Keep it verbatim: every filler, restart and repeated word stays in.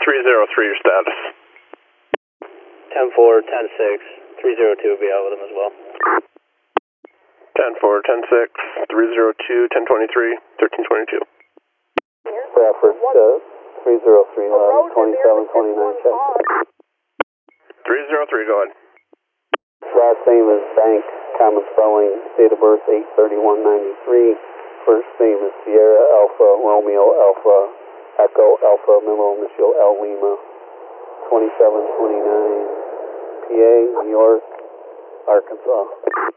three zero three, your status. ten four, ten six, three zero two will be out with him as well. ten four, ten six, three zero two, ten twenty-three, thirteen twenty-two. Bradford, uh, three zero three, eleven, twenty-seven, twenty-nine, check. three zero three, go ahead. Last name is Bank, common spelling, date of birth eight thirty-one ninety-three. First name is Sierra Alpha, Romeo Alpha, Echo Alpha, middle initial L Lima, twenty-seven twenty-nine, P A, New York, Arkansas.